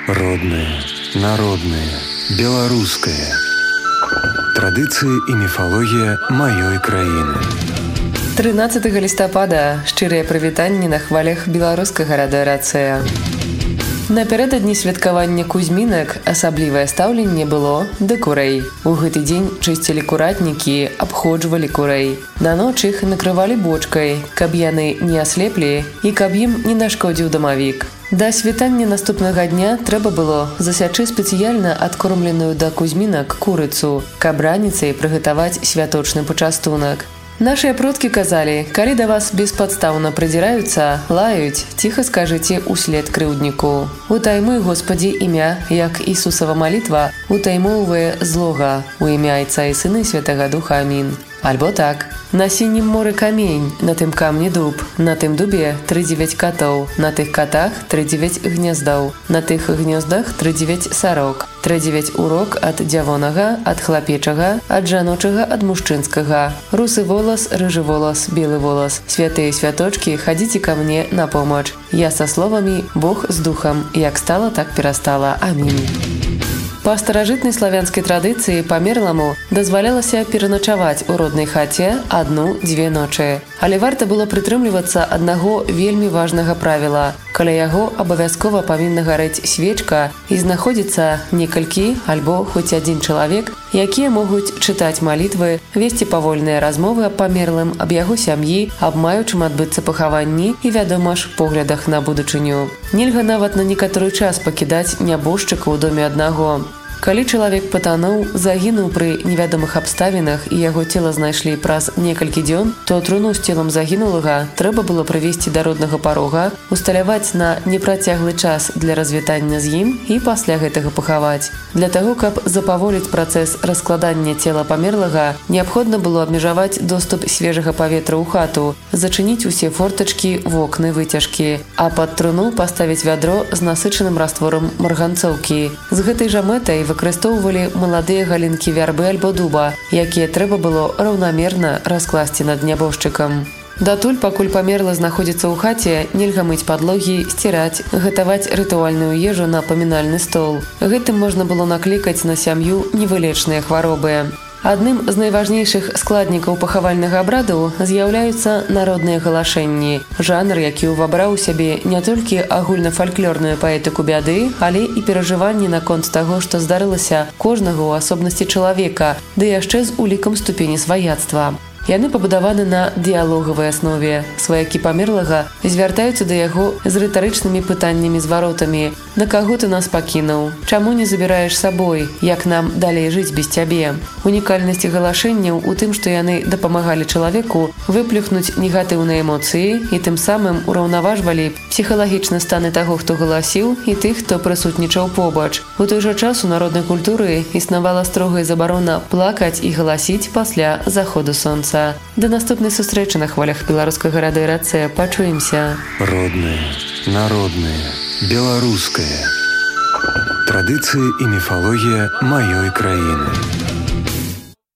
Родное, народное, беларускае. Традыцыі і міфалогія маёй краіны. 13 лістапада шчырыя прывітанні на хвалях беларускага радыёрацыя. Напярэдадні святкавання кузьмінак асаблівае стаўленне было да курэй. У гэты дзень чысцілі куратнікі, абходжвалі курэй. На ноч іх накрывалі бочкай, каб яны не аслеплі і каб ім не нашкодзіў дамавік. Да світання наступнага дня трэба было засячы спецыяльна адкормленую да кузьмінак курыцу, каб раніцай прыгатаваць святочны пачастунак. Нашыя продкі казалі, калі да вас беспадстаўна прыдзіраюцца, лаюць, ціха скажыце ўслед крыўдніку. Утаймуй, Господі, імя, як Ісусава малітва, утаймоўвае злога, у імя Айца і Сына Святага Духа. Амін. Альбо так. На сінім моры камень, на тым камні дуб, на тым дубе 39 катоў, на тых катах 39 гнездаў, на тых гнездах 39 сарок, 39 урок ад дзявонага, ад хлапечага, ад жаночага, ад мужчынскага. Русы волас, рыжы волас, белы волас. Святыя святочкі, хадзіце ка мне на помач. Я са словамі, Бог з духам. Як стала, так перастала. Амінь. Па старажытнай славянскай традыцыі памерламу дазвалялася пераначаваць у роднай хаце 1-2 ночы. Але варта было прытрымлівацца аднаго вельмі важнага правіла. Каля яго абавязкова павінна гарэць свечка і знаходзіцца некалькі альбо хоць адзін чалавек, якія могуць чытаць малітвы, весці павольныя размовы аб памерлым, аб яго сям'і, аб маючым адбыцца пахаванні і, вядома ж, поглядах на будучыню. Нельга нават на некаторы час пакідаць нябожчыка ў доме аднаго. Калі чалавек патануў, загінуў пры невядомых абставінах і яго цела знайшлі праз некалькі дзён, то труну з целам загінулага трэба было прывесці да роднага парога, усталяваць на непрацяглы час для развітання з ім і пасля гэтага пахаваць. Для таго, каб запаволіць працэс раскладання цела памерлага, неабходна было абмежаваць доступ свежага паветра ў хату, зачыніць усе фортачкі, вокны, выцяжкі, а пад труну паставіць вядро з насычаным растворам марганцоўкі. З гэтай жа мэтай выкарыстоўвалі маладыя галінкі вярбы альбо дуба, якія трэба было раўнамерна раскласці над нябожчыкам. Датуль, пакуль памерлы знаходзіцца ў хаце, нельга мыць падлогі, сціраць, гатаваць рытуальную ежу на памінальны стол. Гэтым можна было наклікаць на сям'ю невылечныя хваробы. Адным з найважнейшых складнікаў пахавальнага абраду з'яўляюцца народныя галашэнні. Жанр, які ўвабраў у сябе не толькі агульнафальклорную паэтыку бяды, але і перажыванні наконт таго, што здарылася кожнага ў асобнасці чалавека, ды яшчэ з улікам ступені сваяцтва. Яны пабудаваны на дыялогавай аснове. Сваякі памерлага звяртаюцца да яго з рытарычнымі пытаннямі-зваротамі. На каго ты нас пакінуў? Чаму не забіраеш сабой? Як нам далей жыць без цябе? Унікальнасць галашэнняў у тым, што яны дапамагалі чалавеку выплюхнуць негатыўныя эмоцыі і тым самым ураўнаважвалі псіхалагічны станы таго, хто галасіў, і тых, хто прысутнічаў побач. У той жа час у народнай культуры існавала строгая забарона плакаць і галасіць пасля заходу сонца. Да наступнай сустрэчы на хвалях беларускага радыёрацыя. Пачуемся. Родное, народное, беларускае. Традыцыі і міфалогія маёй краіны.